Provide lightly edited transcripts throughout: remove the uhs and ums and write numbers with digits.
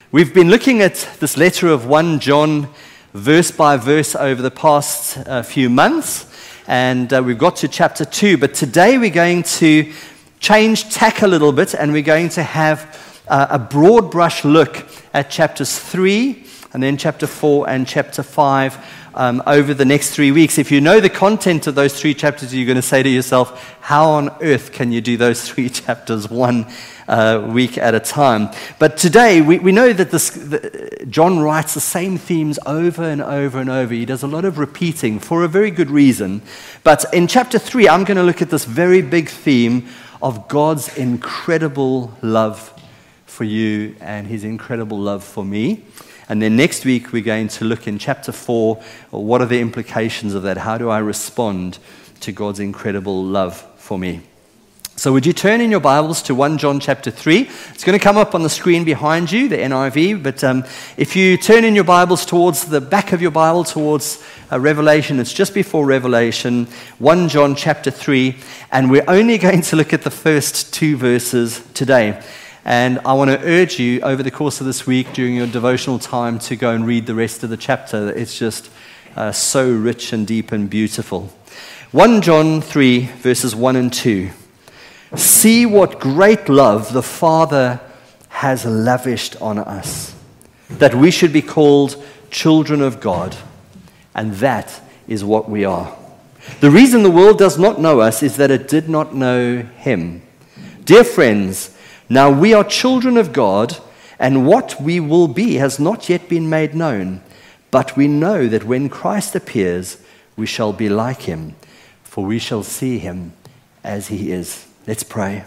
We've been looking at this letter of 1 John verse by verse over the past few months, and we've got to chapter 2. But today we're going to change tack a little bit, and we're going to have a broad brush look at chapters 3, and then chapter 4 and chapter 5 over the next 3 weeks. If you know the content of those 3 chapters, you're going to say to yourself, how on earth can you do those 3 chapters one week at a time? But today, we know that John writes the same themes over and over and over. He does a lot of repeating for a very good reason. But in chapter 3, I'm going to look at this very big theme of God's incredible love for you and his incredible love for me. And then next week, we're going to look in chapter 4, what are the implications of that? How do I respond to God's incredible love for me? So would you turn in your Bibles to 1 John chapter 3? It's going to come up on the screen behind you, the NIV, but if you turn in your Bibles towards the back of your Bible, towards Revelation, it's just before Revelation, 1 John chapter 3, and we're only going to look at the first 2 verses today. And I want to urge you over the course of this week during your devotional time to go and read the rest of the chapter. It's just so rich and deep and beautiful. 1 John 3 verses 1 and 2. See what great love the Father has lavished on us, that we should be called children of God, and that is what we are. The reason the world does not know us is that it did not know him. Dear friends, now we are children of God, and what we will be has not yet been made known. But we know that when Christ appears, we shall be like him, for we shall see him as he is. Let's pray.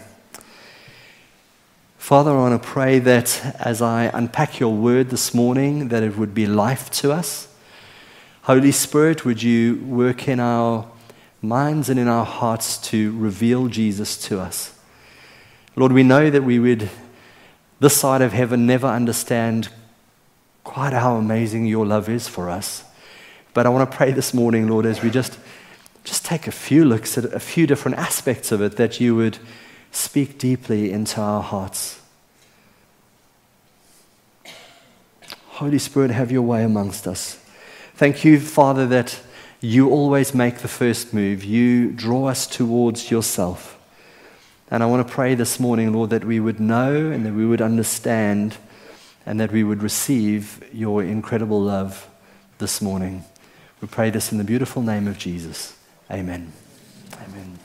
Father, I want to pray that as I unpack your word this morning, that it would be life to us. Holy Spirit, would you work in our minds and in our hearts to reveal Jesus to us? Lord, we know that we would, this side of heaven, never understand quite how amazing your love is for us. But I want to pray this morning, Lord, as we just take a few looks at a few different aspects of it, that you would speak deeply into our hearts. Holy Spirit, have your way amongst us. Thank you, Father, that you always make the first move. You draw us towards yourself. And I want to pray this morning, Lord, that we would know and that we would understand and that we would receive your incredible love this morning. We pray this in the beautiful name of Jesus. Amen. Amen.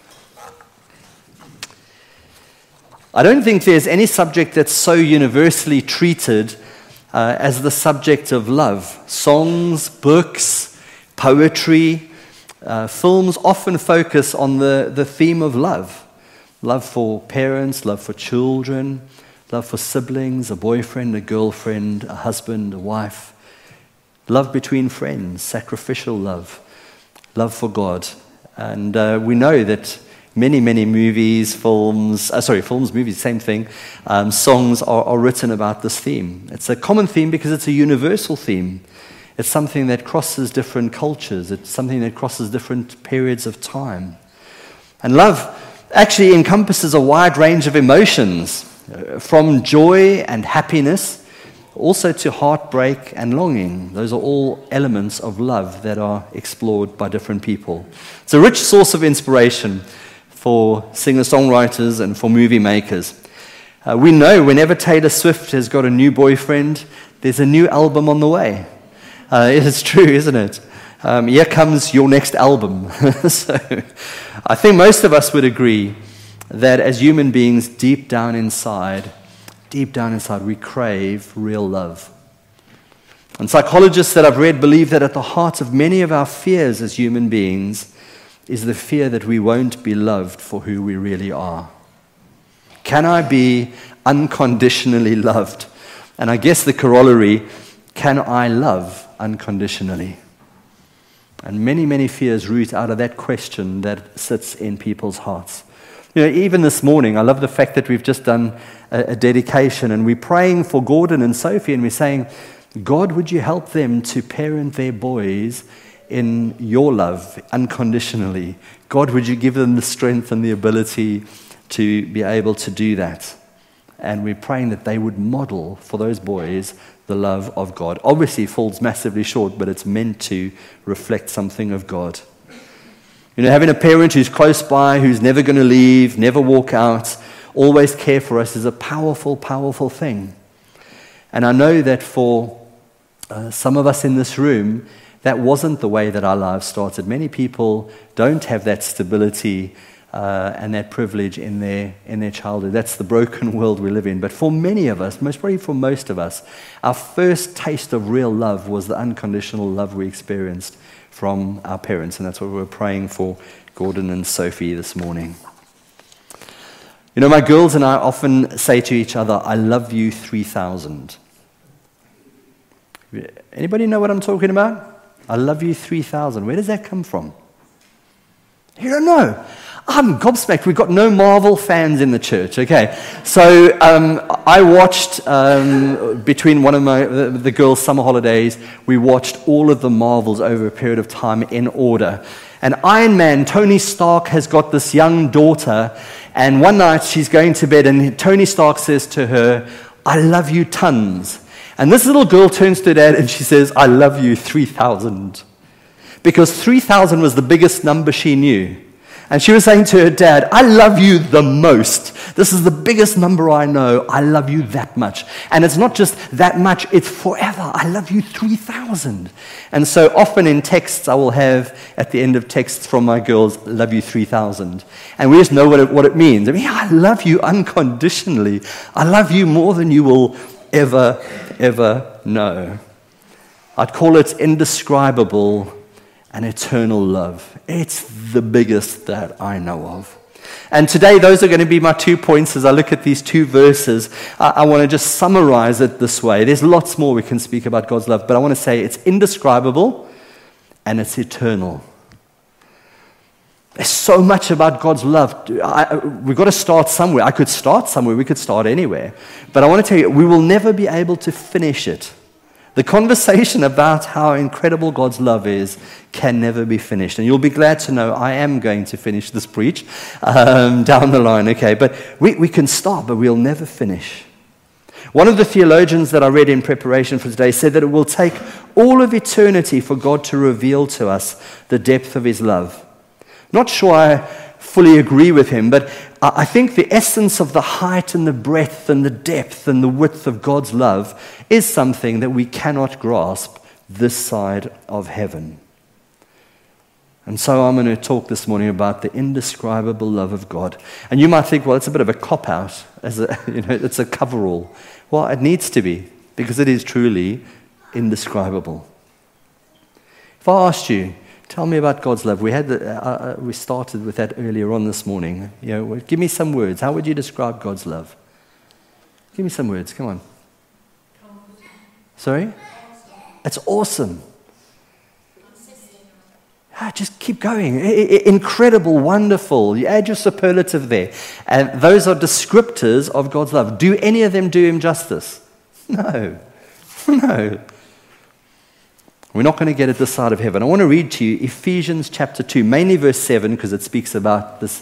I don't think there's any subject that's so universally treated as the subject of love. Songs, books, poetry, films often focus on the theme of love. Love for parents, love for children, love for siblings, a boyfriend, a girlfriend, a husband, a wife. Love between friends, sacrificial love, love for God. And we know that many movies, movies, same thing, songs are written about this theme. It's a common theme because it's a universal theme. It's something that crosses different cultures. It's something that crosses different periods of time. And love actually encompasses a wide range of emotions, from joy and happiness, also to heartbreak and longing. Those are all elements of love that are explored by different people. It's a rich source of inspiration for singer-songwriters and for movie makers. We know whenever Taylor Swift has got a new boyfriend, there's a new album on the way. It is true, isn't it? Here comes your next album. So I think most of us would agree that as human beings, deep down inside, we crave real love. And psychologists that I've read believe that at the heart of many of our fears as human beings is the fear that we won't be loved for who we really are. Can I be unconditionally loved? And I guess the corollary, can I love unconditionally? And many fears root out of that question that sits in people's hearts. You know, even this morning, I love the fact that we've just done a dedication and we're praying for Gordon and Sophie and we're saying, God, would you help them to parent their boys in your love unconditionally? God, would you give them the strength and the ability to be able to do that? And we're praying that they would model for those boys the love of God. Obviously, it falls massively short, but it's meant to reflect something of God. You know, having a parent who's close by, who's never going to leave, never walk out, always care for us is a powerful, powerful thing. And I know that for some of us in this room, that wasn't the way that our lives started. Many people don't have that stability and that privilege in their childhood. That's the broken world we live in. But for many of us, most probably for most of us, our first taste of real love was the unconditional love we experienced from our parents. And that's what we're praying for Gordon and Sophie this morning. You know, my girls and I often say to each other, I love you 3,000. Anybody know what I'm talking about? I love you 3,000. Where does that come from? You don't know. I'm gobsmacked. We've got no Marvel fans in the church. Okay, so I watched between one of the girls' summer holidays. We watched all of the Marvels over a period of time in order. And Iron Man, Tony Stark, has got this young daughter, and one night she's going to bed, and Tony Stark says to her, "I love you tons." And this little girl turns to dad and she says, "I love you 3,000." Because 3,000 was the biggest number she knew. And she was saying to her dad, "I love you the most. This is the biggest number I know. I love you that much." And it's not just that much, it's forever. I love you 3,000. And so often in texts, I will have at the end of texts from my girls, "Love you 3,000." And we just know what it means. I mean, I love you unconditionally. I love you more than you will ever know. I'd call it indescribable and eternal love. It's the biggest that I know of. And today, those are going to be my 2 points as I look at these 2 verses. I want to just summarize it this way. There's lots more we can speak about God's love, but I want to say it's indescribable and it's eternal. There's so much about God's love. We've got to start somewhere. I could start somewhere. We could start anywhere. But I want to tell you, we will never be able to finish it. The conversation about how incredible God's love is can never be finished. And you'll be glad to know I am going to finish this preach down the line, okay? But we can start, but we'll never finish. One of the theologians that I read in preparation for today said that it will take all of eternity for God to reveal to us the depth of his love. Not sure I fully agree with him, but I think the essence of the height and the breadth and the depth and the width of God's love is something that we cannot grasp this side of heaven. And so I'm going to talk this morning about the indescribable love of God. And you might think, well, it's a bit of a cop-out, it's a coverall. Well, it needs to be, because it is truly indescribable. If I asked you, tell me about God's love. We started with that earlier on this morning. Give me some words. How would you describe God's love? Give me some words. Come on. Sorry? It's awesome. Just keep going. Incredible, wonderful. You add your superlative there. And those are descriptors of God's love. Do any of them do him justice? No. No. We're not going to get it this side of heaven. I want to read to you Ephesians chapter 2, mainly verse 7, because it speaks about this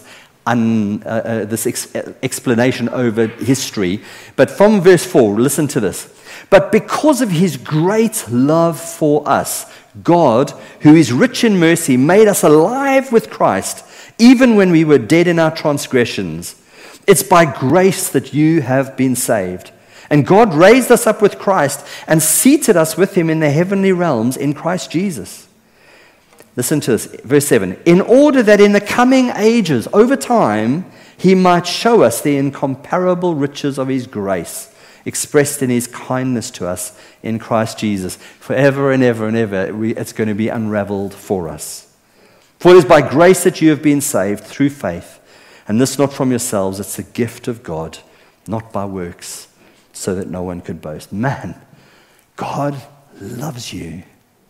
explanation over history. But from verse 4, listen to this. But because of his great love for us, God, who is rich in mercy, made us alive with Christ, even when we were dead in our transgressions. It's by grace that you have been saved. And God raised us up with Christ and seated us with him in the heavenly realms in Christ Jesus. Listen to this, verse 7. In order that in the coming ages, over time, he might show us the incomparable riches of his grace, expressed in his kindness to us in Christ Jesus. Forever and ever and ever, it's going to be unraveled for us. For it is by grace that you have been saved through faith. And this not from yourselves, it's the gift of God, not by works, so that no one could boast. Man, God loves you.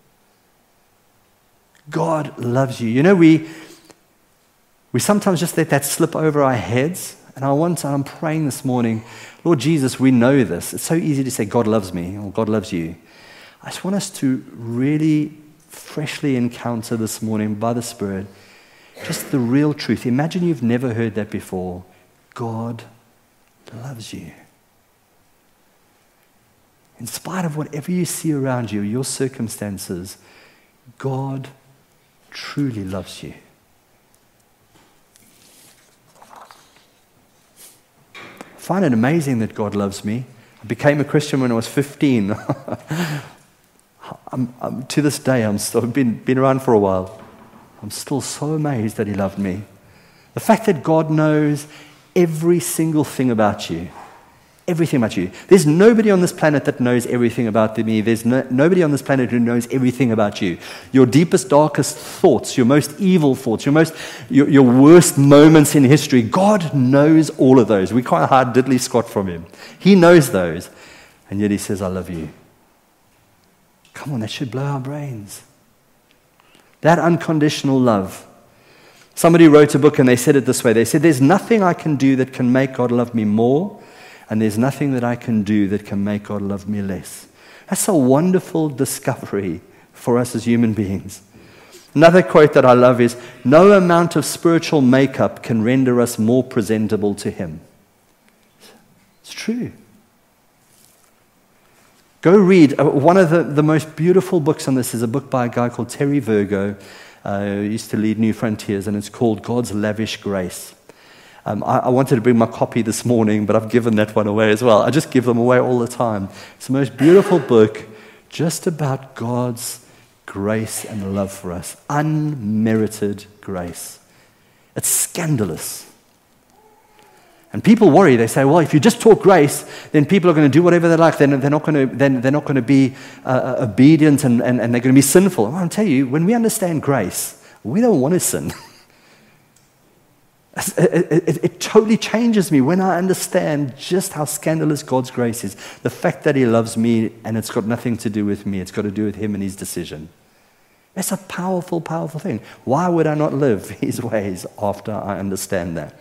God loves you. You know, we sometimes just let that slip over our heads. And I'm praying this morning, Lord Jesus, we know this. It's so easy to say, God loves me, or God loves you. I just want us to really freshly encounter this morning by the Spirit just the real truth. Imagine you've never heard that before. God loves you. In spite of whatever you see around you, your circumstances, God truly loves you. I find it amazing that God loves me. I became a Christian when I was 15. To this day, I've been around for a while. I'm still so amazed that He loved me. The fact that God knows every single thing about you. Everything about you. There's nobody on this planet that knows everything about me. There's nobody on this planet who knows everything about you. Your deepest, darkest thoughts, your most evil thoughts, your worst moments in history. God knows all of those. We can't hide diddly squat from Him. He knows those. And yet He says, I love you. Come on, that should blow our brains. That unconditional love. Somebody wrote a book and they said it this way. They said, there's nothing I can do that can make God love me more, and there's nothing that I can do that can make God love me less. That's a wonderful discovery for us as human beings. Another quote that I love is, no amount of spiritual makeup can render us more presentable to Him. It's true. Go read. One of the most beautiful books on this is a book by a guy called Terry Virgo, who used to lead New Frontiers, and it's called God's Lavish Grace. I wanted to bring my copy this morning, but I've given that one away as well. I just give them away all the time. It's the most beautiful book just about God's grace and love for us. Unmerited grace. It's scandalous. And people worry. They say, well, if you just talk grace, then people are going to do whatever they like. They're not going to be obedient and they're going to be sinful. I want to tell you, when we understand grace, we don't want to sin. It totally changes me when I understand just how scandalous God's grace is. The fact that He loves me, and it's got nothing to do with me. It's got to do with Him and His decision. That's a powerful, powerful thing. Why would I not live His ways after I understand that?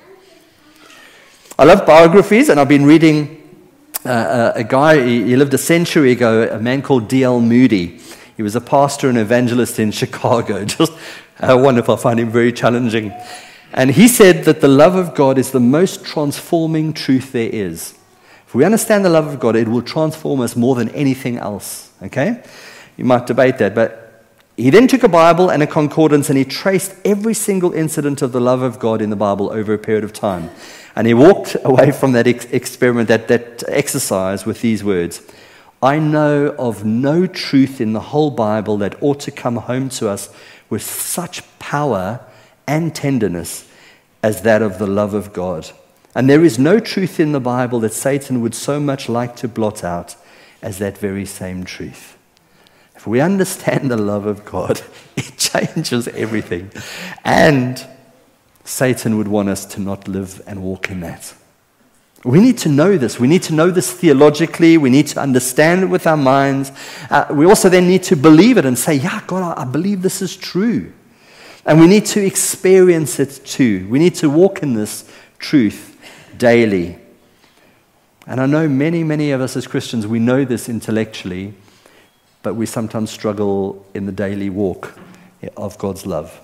I love biographies, and I've been reading a guy, he lived a century ago, a man called D.L. Moody. He was a pastor and evangelist in Chicago. Just wonderful. I find him very challenging. And he said that the love of God is the most transforming truth there is. If we understand the love of God, it will transform us more than anything else. Okay? You might debate that, but he then took a Bible and a concordance and he traced every single incident of the love of God in the Bible over a period of time. And he walked away from that experiment, that exercise, with these words: I know of no truth in the whole Bible that ought to come home to us with such power and tenderness as that of the love of God. And there is no truth in the Bible that Satan would so much like to blot out as that very same truth. If we understand the love of God, it changes everything. And Satan would want us to not live and walk in that. We need to know this. We need to know this theologically. We need to understand it with our minds. We also then need to believe it and say, yeah, God, I believe this is true. And we need to experience it too. We need to walk in this truth daily. And I know many, many of us as Christians, we know this intellectually, but we sometimes struggle in the daily walk of God's love.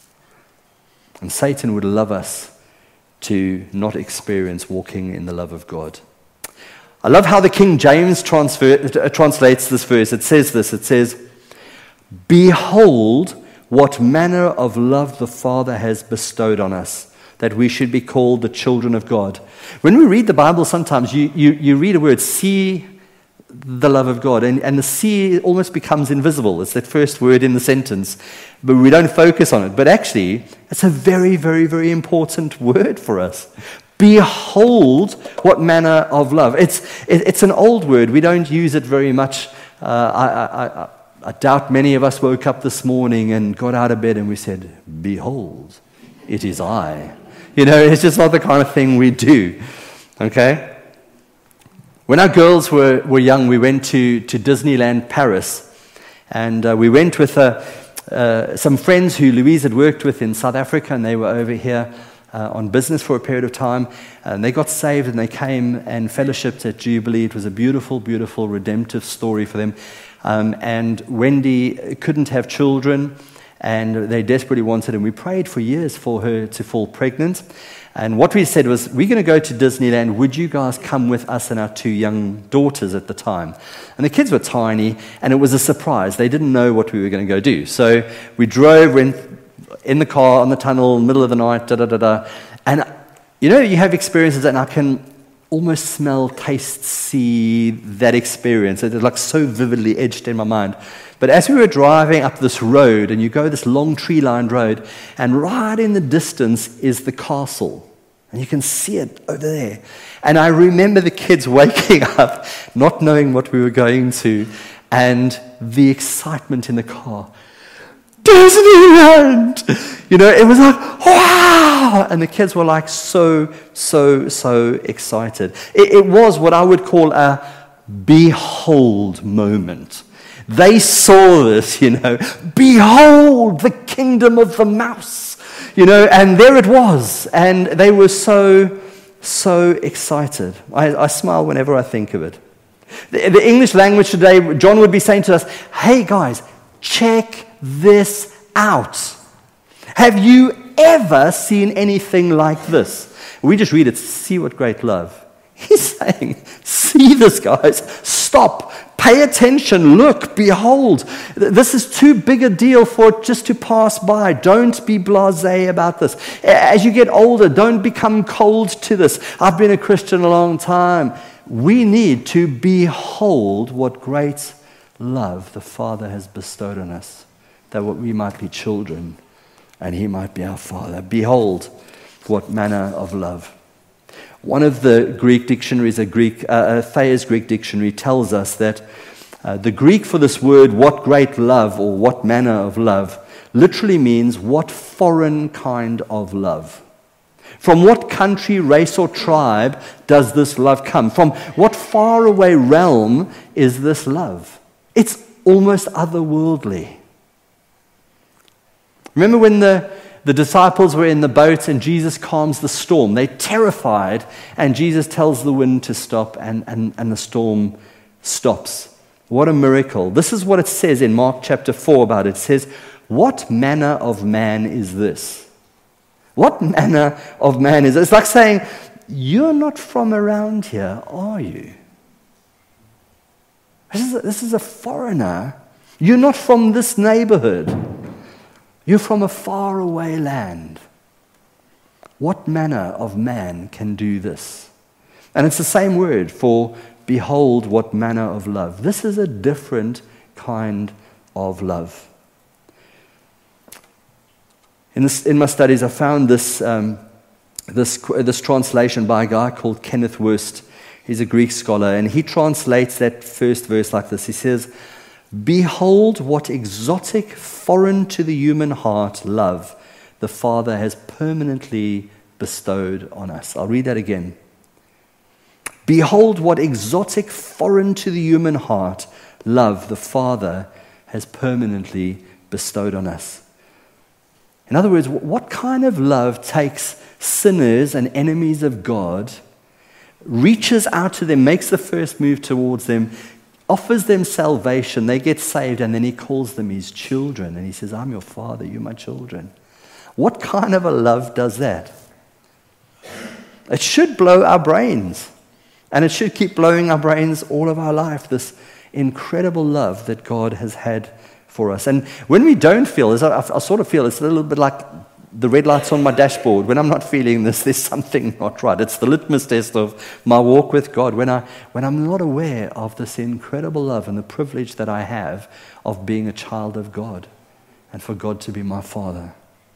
And Satan would love us to not experience walking in the love of God. I love how the King James translates this verse. It says this, it says, behold, what manner of love the Father has bestowed on us, that we should be called the children of God. When we read the Bible, sometimes you read a word, see the love of God, and the see almost becomes invisible. It's that first word in the sentence, but we don't focus on it. But actually, it's a very, very, very important word for us. Behold, what manner of love. It's an old word. We don't use it very much. I doubt many of us woke up this morning and got out of bed and we said, behold, it is I. You know, it's just not the kind of thing we do. Okay? When our girls were young, we went to Disneyland Paris. And we went with some friends who Louise had worked with in South Africa, and they were over here on business for a period of time. And they got saved and they came and fellowshipped at Jubilee. It was a beautiful, beautiful, redemptive story for them. And Wendy couldn't have children, and they desperately wanted, and we prayed for years for her to fall pregnant. And what we said was, we're going to go to Disneyland. Would you guys come with us and our 2 young daughters at the time? And the kids were tiny, and it was a surprise. They didn't know what we were going to go do. So we drove in the car, on the tunnel, middle of the night, da-da-da-da. And, you have experiences, and I can almost smell, taste, see that experience. It's like so vividly etched in my mind. But as we were driving up this road, and you go this long tree-lined road, and right in the distance is the castle. And you can see it over there. And I remember the kids waking up, not knowing what we were going to, and the excitement in the car. Disneyland! It was like, wow! And the kids were like so excited. It was what I would call a behold moment. They saw this, behold the kingdom of the mouse, and there it was. And they were so excited. I smile whenever I think of it. The English language today, John would be saying to us, hey guys, check this out. Have you ever seen anything like this? We just read it, see what great love. He's saying, see this, guys. Stop. Pay attention. Look. Behold. This is too big a deal for it just to pass by. Don't be blasé about this. As you get older, don't become cold to this. I've been a Christian a long time. We need to behold what great love the Father has bestowed on us, that we might be children and He might be our Father. Behold what manner of love. One of the Greek dictionaries, Thayer's Greek dictionary, tells us that the Greek for this word, what great love or what manner of love, literally means what foreign kind of love. From what country, race, or tribe does this love come? From what faraway realm is this love? It's almost otherworldly. Remember when the disciples were in the boat and Jesus calms the storm? They're terrified, and Jesus tells the wind to stop, and the storm stops. What a miracle. This is what it says in Mark chapter 4 about it. It says, what manner of man is this? What manner of man is this? It's like saying, you're not from around here, are you? This is a foreigner. You're not from this neighborhood. You're from a faraway land. What manner of man can do this? And it's the same word for behold what manner of love. This is a different kind of love. In my studies, I found this translation by a guy called Kenneth Wurst. He's a Greek scholar, and he translates that first verse like this. He says, behold what exotic, foreign to the human heart love the Father has permanently bestowed on us. I'll read that again. Behold what exotic, foreign to the human heart love the Father has permanently bestowed on us. In other words, what kind of love takes sinners and enemies of God, reaches out to them, makes the first move towards them, offers them salvation, they get saved, and then He calls them His children, and He says, I'm your Father, you're my children. What kind of a love does that? It should blow our brains, and it should keep blowing our brains all of our life, this incredible love that God has had for us. And when we don't feel this, I sort of feel it's a little bit like the red lights on my dashboard. When I'm not feeling this, there's something not right. It's the litmus test of my walk with God. When I'm not aware of this incredible love and the privilege that I have of being a child of God and for God to be my Father.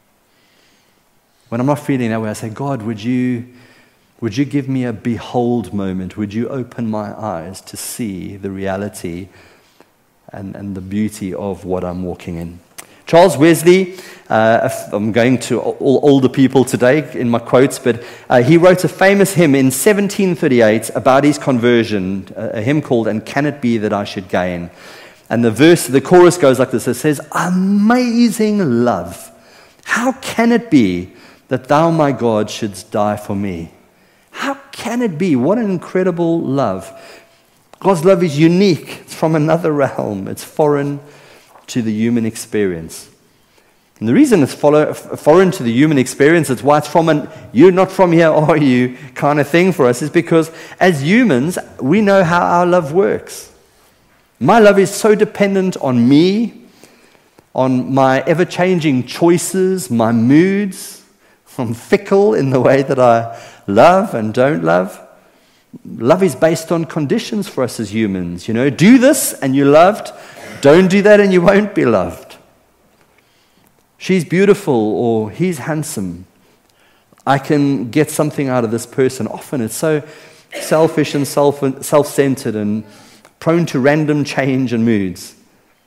When I'm not feeling that way, I say, God, would you give me a behold moment? Would you open my eyes to see the reality and the beauty of what I'm walking in? Charles Wesley, I'm going to all older people today in my quotes, but he wrote a famous hymn in 1738 about his conversion, a hymn called, And Can It Be That I Should Gain? And the chorus goes like this. It says, amazing love, how can it be that thou, my God, shouldst die for me? How can it be? What an incredible love. God's love is unique. It's from another realm. It's foreign to the human experience. And the reason it's foreign to the human experience, it's why it's from an "you're not from here, are you?" kind of thing for us, is because as humans, we know how our love works. My love is so dependent on me, on my ever-changing choices, my moods. I'm fickle in the way that I love and don't love. Love is based on conditions for us as humans. Do this and you're loved. Don't do that and you won't be loved. She's beautiful or he's handsome. I can get something out of this person. Often it's so selfish and self-centered and prone to random change and moods.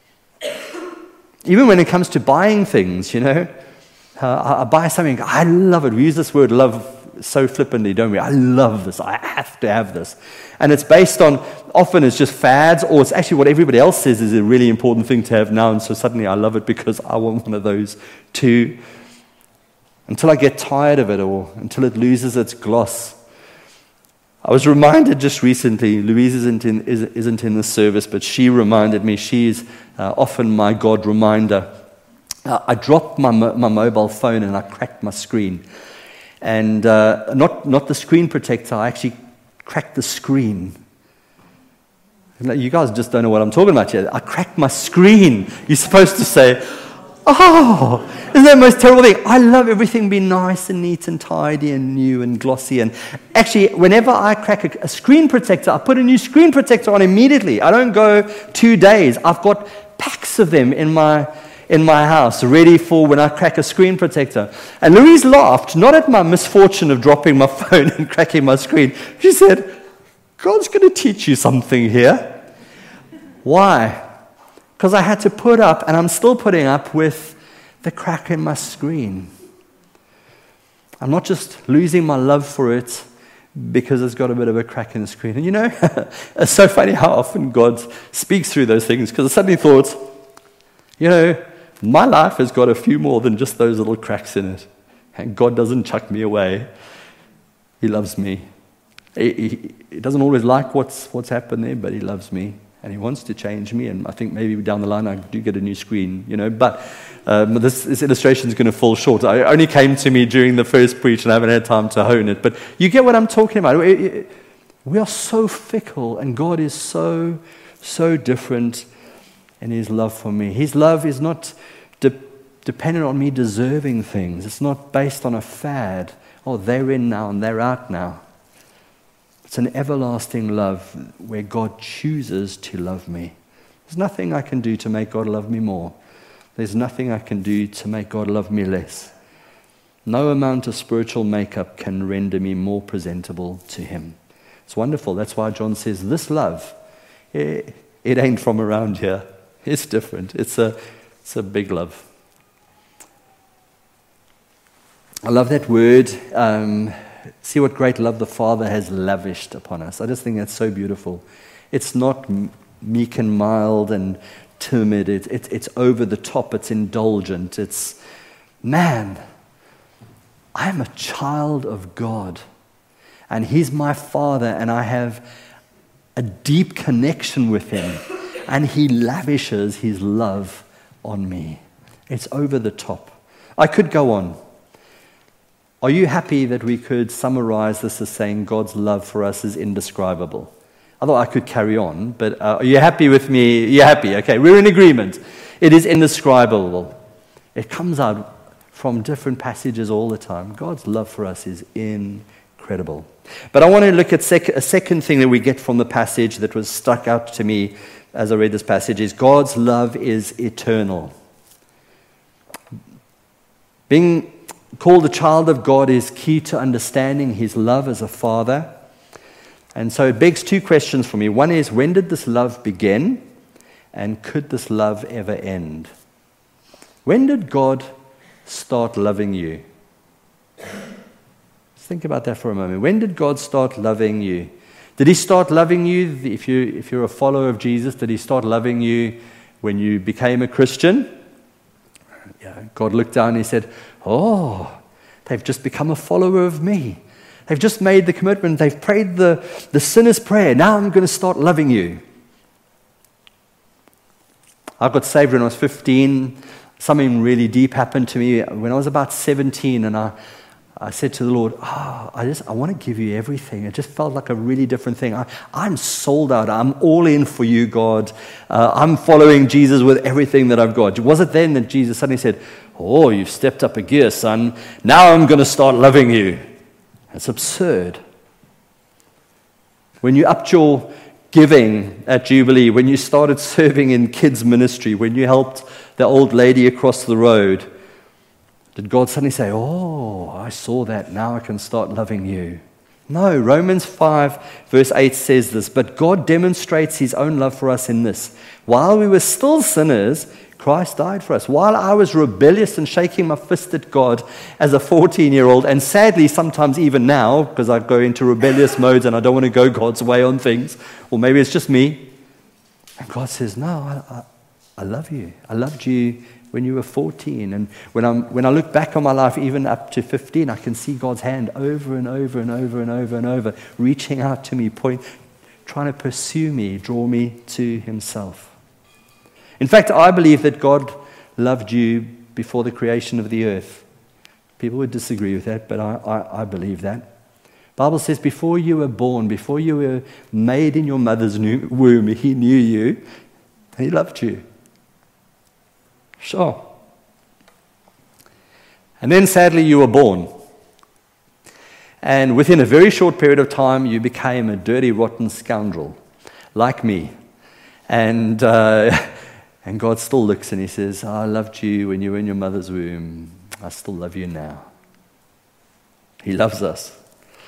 Even when it comes to buying things, I buy something, I love it. We use this word love so flippantly, don't we? I love this. I have to have this. And it's based on, often it's just fads, or it's actually what everybody else says is a really important thing to have now, and so suddenly I love it because I want one of those too. Until I get tired of it, or until it loses its gloss. I was reminded just recently, Louise isn't in the service, but she reminded me, she's often my God reminder. I dropped my mobile phone and I cracked my screen. And not the screen protector, I actually cracked the screen. You guys just don't know what I'm talking about yet. I cracked my screen. You're supposed to say, "Oh, isn't that the most terrible thing?" I love everything being nice and neat and tidy and new and glossy. And actually, whenever I crack a screen protector, I put a new screen protector on immediately. I don't go 2 days. I've got packs of them in my house, ready for when I crack a screen protector. And Louise laughed, not at my misfortune of dropping my phone and cracking my screen. She said, "God's going to teach you something here." Why? Because I had to put up, and I'm still putting up with the crack in my screen. I'm not just losing my love for it because it's got a bit of a crack in the screen. And it's so funny how often God speaks through those things, because I suddenly thought, my life has got a few more than just those little cracks in it. And God doesn't chuck me away. He loves me. He doesn't always like what's happened there, but he loves me. And he wants to change me. And I think maybe down the line I do get a new screen, But this illustration is going to fall short. It only came to me during the first preach and I haven't had time to hone it. But you get what I'm talking about. We are so fickle and God is so, so different in his love for me. His love is not dependent on me deserving things. It's not based on a fad. Oh, they're in now and they're out now. It's an everlasting love where God chooses to love me. There's nothing I can do to make God love me more. There's nothing I can do to make God love me less. No amount of spiritual makeup can render me more presentable to him. It's wonderful. That's why John says this love, it ain't from around here. It's different. It's a big love. I love that word. See what great love the Father has lavished upon us. I just think that's so beautiful. It's not meek and mild and timid. It's over the top. It's indulgent. It's, man, I'm a child of God. And he's my Father, and I have a deep connection with him. And he lavishes his love on me. It's over the top. I could go on. Are you happy that we could summarize this as saying God's love for us is indescribable? I thought I could carry on, but are you happy with me? You're happy, okay. We're in agreement. It is indescribable. It comes out from different passages all the time. God's love for us is incredible. But I want to look at a second thing that we get from the passage that was stuck out to me as I read this passage is God's love is eternal. Being called a child of God is key to understanding his love as a father. And so it begs two questions for me. One is, when did this love begin? And could this love ever end? When did God start loving you? Think about that for a moment. When did God start loving you? Did he start loving you, if you're a follower of Jesus, did he start loving you when you became a Christian? Yeah, God looked down and he said, oh, they've just become a follower of me. They've just made the commitment. They've prayed the sinner's prayer. Now I'm going to start loving you. I got saved when I was 15. Something really deep happened to me when I was about 17, and I said to the Lord, I want to give you everything. It just felt like a really different thing. I'm sold out. I'm all in for you, God. I'm following Jesus with everything that I've got. Was it then that Jesus suddenly said, oh, you've stepped up a gear, son. Now I'm going to start loving you. It's absurd. When you upped your giving at Jubilee, when you started serving in kids' ministry, when you helped the old lady across the road, did God suddenly say, oh, I saw that, now I can start loving you? No, Romans 5 verse 8 says this, but God demonstrates his own love for us in this. While we were still sinners, Christ died for us. While I was rebellious and shaking my fist at God as a 14-year-old, and sadly sometimes even now, because I go into rebellious modes and I don't want to go God's way on things, or maybe it's just me, and God says, no, I love you. I loved you when you were 14. And when I look back on my life, even up to 15, I can see God's hand over and over and over and over and over, reaching out to me, trying to pursue me, draw me to himself. In fact, I believe that God loved you before the creation of the earth. People would disagree with that, but I believe that. The Bible says before you were born, before you were made in your mother's womb, he knew you, and he loved you. Sure. And then sadly you were born. And within a very short period of time you became a dirty, rotten scoundrel, like me. And God still looks and he says, I loved you when you were in your mother's womb. I still love you now. He loves us.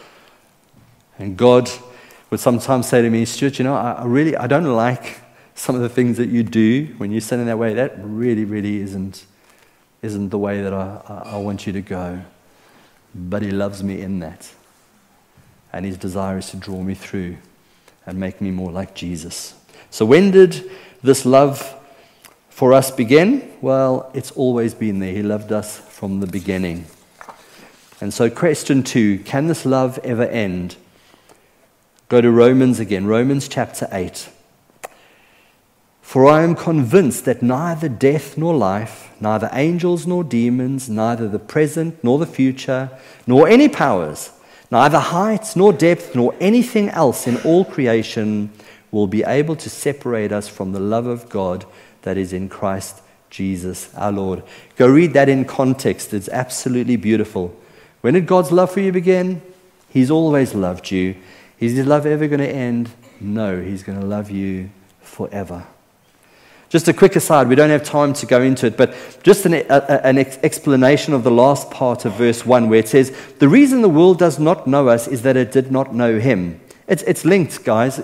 And God would sometimes say to me, Stuart, I don't like some of the things that you do when you sin in that way. That really, really isn't the way that I want you to go. But he loves me in that. And his desire is to draw me through and make me more like Jesus. So when did this love for us begin? Well, it's always been there. He loved us from the beginning. And so question 2, can this love ever end? Go to Romans again, Romans chapter 8. For I am convinced that neither death nor life, neither angels nor demons, neither the present nor the future, nor any powers, neither height nor depth nor anything else in all creation will be able to separate us from the love of God that is in Christ Jesus our Lord. Go read that in context. It's absolutely beautiful. When did God's love for you begin? He's always loved you. Is his love ever going to end? No, he's going to love you forever. Just a quick aside, we don't have time to go into it, but just an explanation of the last part of verse 1 where it says, the reason the world does not know us is that it did not know him. It's linked, guys.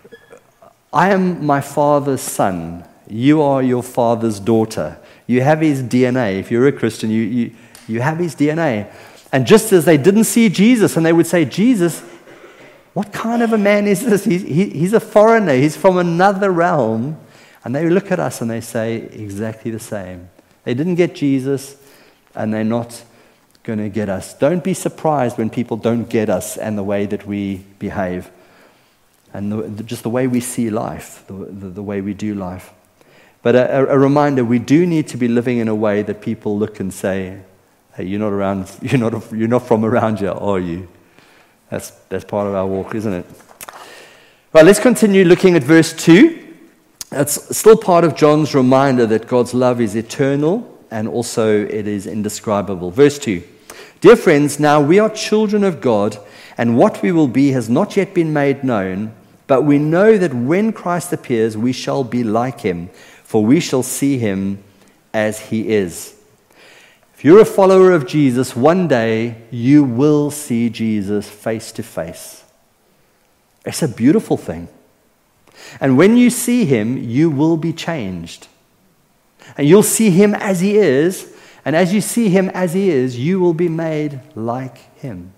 I am my father's son. You are your father's daughter. You have his DNA. If you're a Christian, you have his DNA. And just as they didn't see Jesus, and they would say, Jesus, what kind of a man is this? He's a foreigner. He's from another realm. And they look at us and they say exactly the same. They didn't get Jesus, and they're not going to get us. Don't be surprised when people don't get us and the way that we behave, and just the way we see life, the way we do life. But a reminder: we do need to be living in a way that people look and say, "Hey, you're not around. You're not from around here, are you?" That's part of our walk, isn't it? Right. Let's continue looking at verse 2. It's still part of John's reminder that God's love is eternal and also it is indescribable. Verse 2. Dear friends, now we are children of God, and what we will be has not yet been made known, but we know that when Christ appears, we shall be like him, for we shall see him as he is. If you're a follower of Jesus, one day you will see Jesus face to face. It's a beautiful thing. And when you see him, you will be changed. And you'll see him as he is. And as you see him as he is, you will be made like him.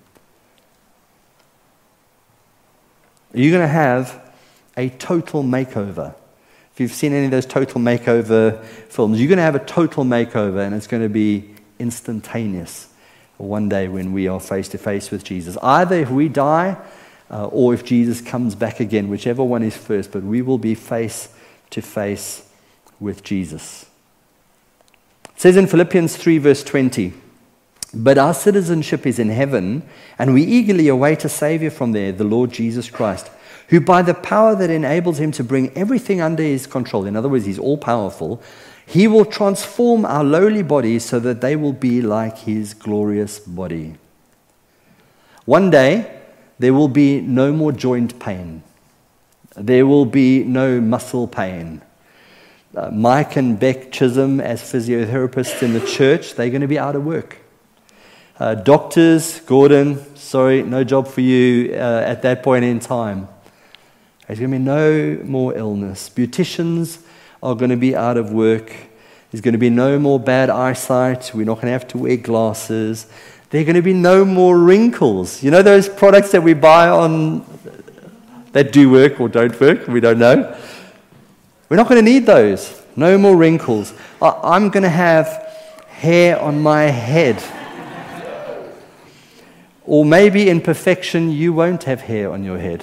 You're going to have a total makeover. If you've seen any of those total makeover films, you're going to have a total makeover, and it's going to be instantaneous one day when we are face to face with Jesus. Either if we die, or if Jesus comes back again, whichever one is first, but we will be face to face with Jesus. It says in Philippians 3 verse 20, "But our citizenship is in heaven, and we eagerly await a Savior from there, the Lord Jesus Christ, who by the power that enables him to bring everything under his control," in other words, he's all-powerful, "he will transform our lowly bodies so that they will be like his glorious body." One day, there will be no more joint pain. There will be no muscle pain. Mike and Beck Chisholm, as physiotherapists in the church, they're going to be out of work. Doctors, Gordon, sorry, no job for you at that point in time. There's going to be no more illness. Beauticians are going to be out of work. There's going to be no more bad eyesight. We're not going to have to wear glasses. There are going to be no more wrinkles. You know those products that we buy on that do work or don't work? We don't know. We're not going to need those. No more wrinkles. I'm going to have hair on my head. Or maybe in perfection, you won't have hair on your head.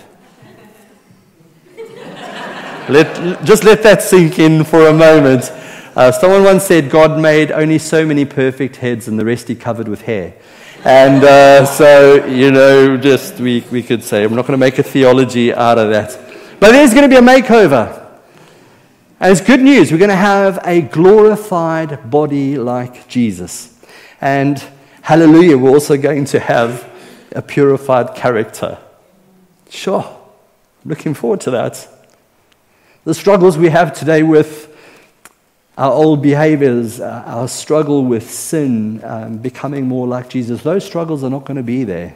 Just let that sink in for a moment. Someone once said God made only so many perfect heads and the rest he covered with hair. And so, we could say, I'm not going to make a theology out of that. But there's going to be a makeover. And it's good news. We're going to have a glorified body like Jesus. And hallelujah, we're also going to have a purified character. Sure, looking forward to that. The struggles we have today with our old behaviors, our struggle with sin, becoming more like Jesus, those struggles are not going to be there.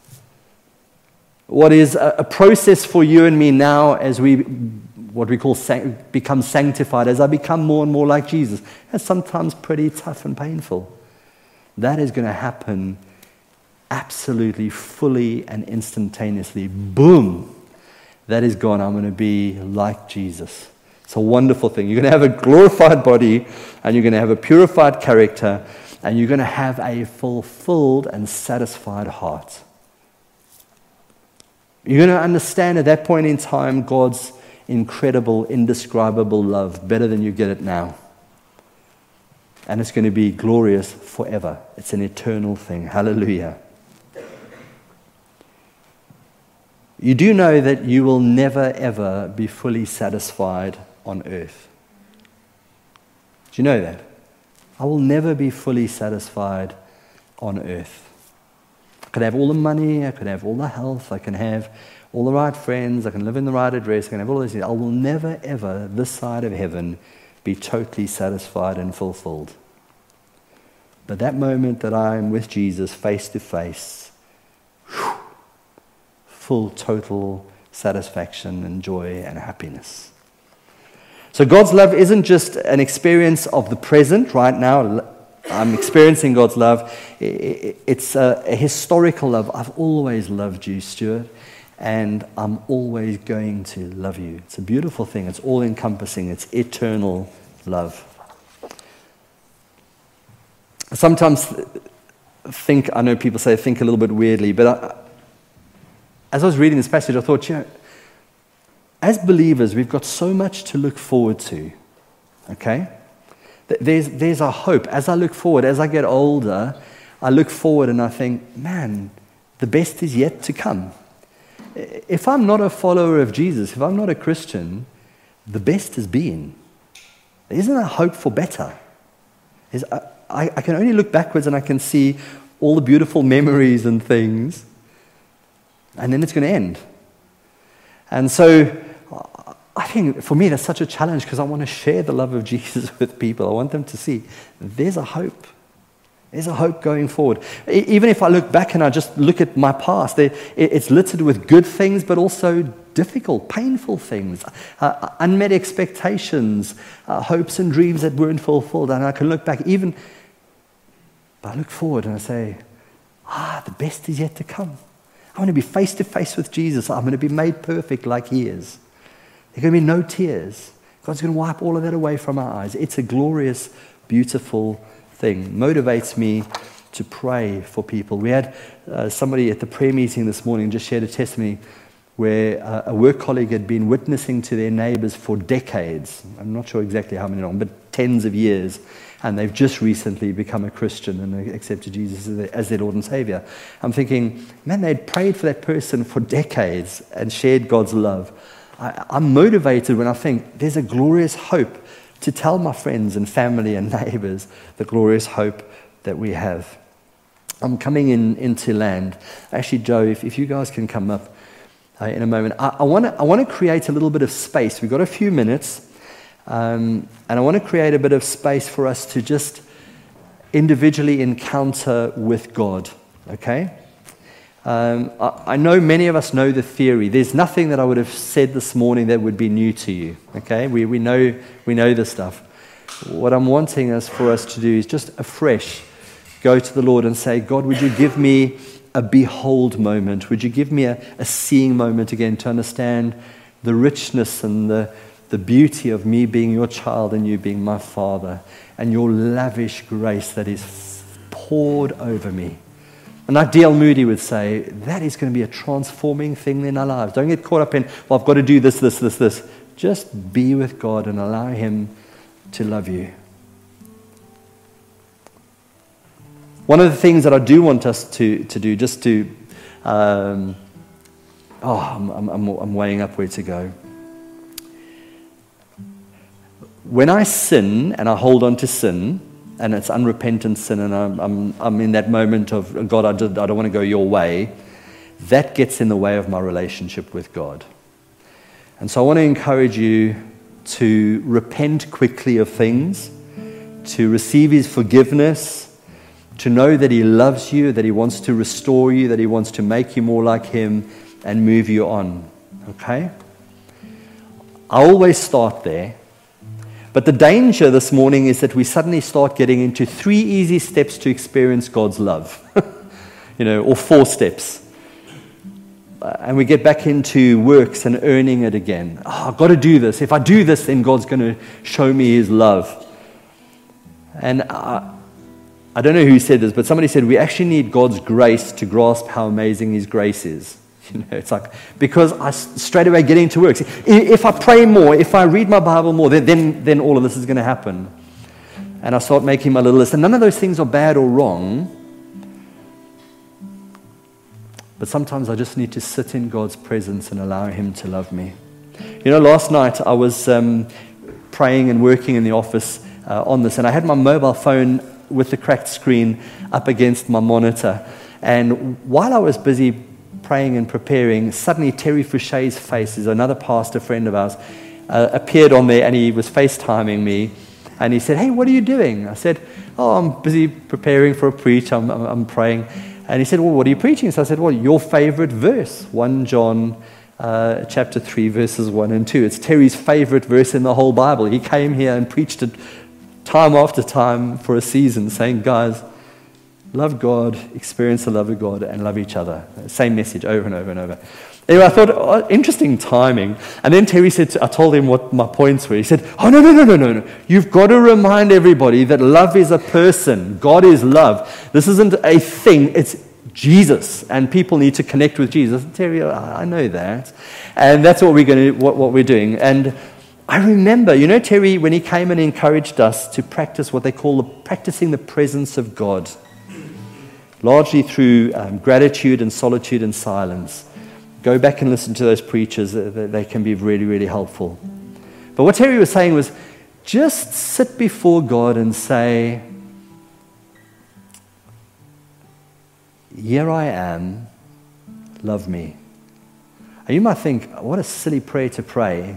What is a process for you and me now as what we call become sanctified, as I become more and more like Jesus, that's sometimes pretty tough and painful. That is going to happen absolutely, fully, and instantaneously. Boom! That is gone. I'm going to be like Jesus. It's a wonderful thing. You're going to have a glorified body, and you're going to have a purified character, and you're going to have a fulfilled and satisfied heart. You're going to understand at that point in time God's incredible, indescribable love better than you get it now. And it's going to be glorious forever. It's an eternal thing. Hallelujah. You do know that you will never, ever be fully satisfied on earth. Do you know that? I will never be fully satisfied on earth. I could have all the money, I could have all the health, I can have all the right friends, I can live in the right address, I can have all these things. I will never, ever, this side of heaven, be totally satisfied and fulfilled. But that moment that I am with Jesus face to face, full, total satisfaction and joy and happiness. So God's love isn't just an experience of the present right now. I'm experiencing God's love. It's a historical love. I've always loved you, Stuart, and I'm always going to love you. It's a beautiful thing. It's all-encompassing. It's eternal love. I sometimes I know people say think a little bit weirdly, but as I was reading this passage, I thought, as believers, we've got so much to look forward to, okay? There's a hope. As I look forward, as I get older, I look forward and I think, man, the best is yet to come. If I'm not a follower of Jesus, if I'm not a Christian, the best has been. There isn't a hope for better. I can only look backwards and I can see all the beautiful memories and things, and then it's going to end. And so I think for me that's such a challenge because I want to share the love of Jesus with people. I want them to see there's a hope. There's a hope going forward. Even if I look back and I just look at my past, it's littered with good things but also difficult, painful things, unmet expectations, hopes and dreams that weren't fulfilled. And I can look back but I look forward and I say, the best is yet to come. I want to be face to face with Jesus. I'm going to be made perfect like he is. There are going to be no tears. God's going to wipe all of that away from our eyes. It's a glorious, beautiful thing. Motivates me to pray for people. We had somebody at the prayer meeting this morning just shared a testimony. where a work colleague had been witnessing to their neighbors for decades. I'm not sure exactly how many long, but tens of years. And they've just recently become a Christian and accepted Jesus as their Lord and Savior. I'm thinking, man, they'd prayed for that person for decades and shared God's love. I'm motivated when I think there's a glorious hope to tell my friends and family and neighbors the glorious hope that we have. I'm coming into land. Actually, Joe, if you guys can come up in a moment. I want to create a little bit of space. We've got a few minutes, and I want to create a bit of space for us to just individually encounter with God, okay? I know many of us know the theory. There's nothing that I would have said this morning that would be new to you, okay? We know this stuff. What I'm wanting is for us to do is just afresh go to the Lord and say, God, would you give me a behold moment? Would you give me a seeing moment again to understand the richness and the beauty of me being your child and you being my father and your lavish grace that is poured over me? And like D.L. Moody would say, that is going to be a transforming thing in our lives. Don't get caught up in, well, I've got to do this. Just be with God and allow Him to love you. One of the things that I do want us to do, just to, I'm weighing up where to go. When I sin and I hold on to sin, and it's unrepentant sin, and I'm in that moment of, God, I don't want to go your way, that gets in the way of my relationship with God. And so I want to encourage you to repent quickly of things, to receive His forgiveness, to know that He loves you, that He wants to restore you, that He wants to make you more like Him and move you on. Okay? I always start there. But the danger this morning is that we suddenly start getting into 3 easy steps to experience God's love. Or 4 steps. And we get back into works and earning it again. I've got to do this. If I do this, then God's going to show me His love. And I don't know who said this, but somebody said we actually need God's grace to grasp how amazing His grace is. It's like, because I straight away get into works. If I pray more, if I read my Bible more, then all of this is going to happen. And I start making my little list. And none of those things are bad or wrong. But sometimes I just need to sit in God's presence and allow Him to love me. Last night I was praying and working in the office on this, and I had my mobile phone with the cracked screen up against my monitor. And while I was busy praying and preparing, suddenly Terry Fouché's face, is another pastor friend of ours, appeared on there, and he was FaceTiming me. And he said, "Hey, what are you doing?" I said, "Oh, I'm busy preparing for a preach. I'm praying." And he said, "Well, what are you preaching?" So I said, "Well, your favorite verse, 1 John chapter 3, verses 1 and 2. It's Terry's favorite verse in the whole Bible. He came here and preached it time after time for a season, saying, guys, love God, experience the love of God, and love each other." Same message over and over and over. Anyway, I thought, interesting timing. And then Terry said, I told him what my points were. He said, "Oh, no. You've got to remind everybody that love is a person. God is love. This isn't a thing. It's Jesus. And people need to connect with Jesus." Terry, I know that. And that's what we're doing. And I remember, Terry, when he came and encouraged us to practice what they call practicing the presence of God, largely through gratitude and solitude and silence. Go back and listen to those preachers. They can be really, really helpful. But what Terry was saying was, just sit before God and say, "Here I am, love me." And you might think, what a silly prayer to pray.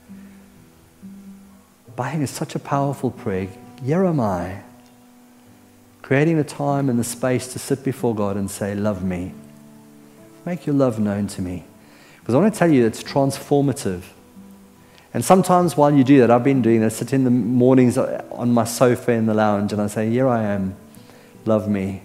But I think it's such a powerful prayer. Here am I, creating the time and the space to sit before God and say, "Love me. Make your love known to me." Because I want to tell you, it's transformative. And sometimes while you do that, I've been doing that, I sit in the mornings on my sofa in the lounge and I say, "Here I am, love me."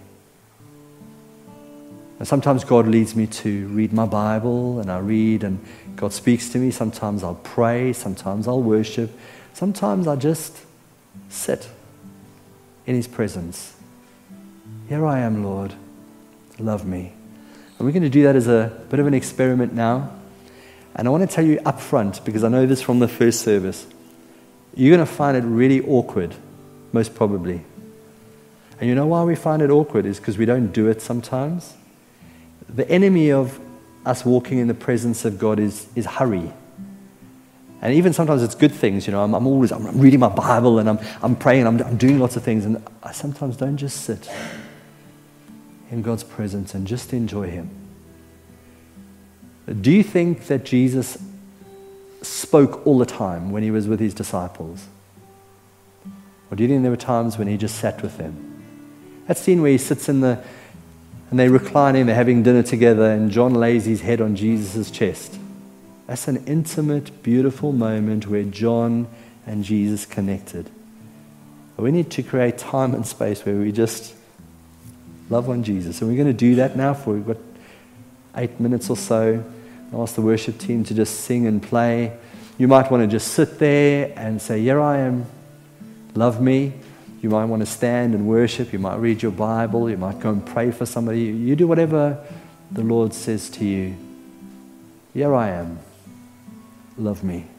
And sometimes God leads me to read my Bible, and I read and God speaks to me. Sometimes I'll pray, sometimes I'll worship, sometimes I just sit in His presence. "Here I am, Lord, love me." And we're going to do that as a bit of an experiment now. And I want to tell you up front, because I know this from the first service, you're going to find it really awkward, most probably. And you know why we find it awkward is because we don't do it sometimes. The enemy of us walking in the presence of God is hurry. And even sometimes it's good things, I'm reading my Bible and I'm praying and I'm doing lots of things, and I sometimes don't just sit in God's presence and just enjoy Him. Do you think that Jesus spoke all the time when He was with His disciples? Or do you think there were times when He just sat with them? That scene where He sits and they recline Him, they're having dinner together, and John lays his head on Jesus' chest. That's an intimate, beautiful moment where John and Jesus connected. But we need to create time and space where we just love on Jesus. And we're going to do that now we've got 8 minutes or so. I'll ask the worship team to just sing and play. You might want to just sit there and say, here I am, love me. You might want to stand and worship. You might read your Bible. You might go and pray for somebody. You do whatever the Lord says to you. Here I am, love me.